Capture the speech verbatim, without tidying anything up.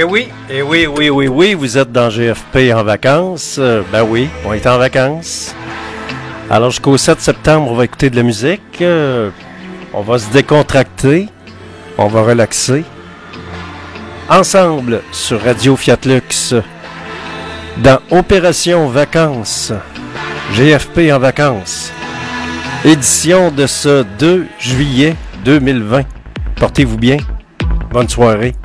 Eh oui, eh oui, oui, oui, oui, vous êtes dans G F P en vacances. Euh, ben oui, on est en vacances. Alors jusqu'au sept septembre, on va écouter de la musique. Euh, on va se décontracter. On va relaxer. Ensemble sur Radio Fiat Lux. Dans Opération Vacances. G F P en vacances. Édition de ce deux juillet deux mille vingt. Portez-vous bien. Bonne soirée.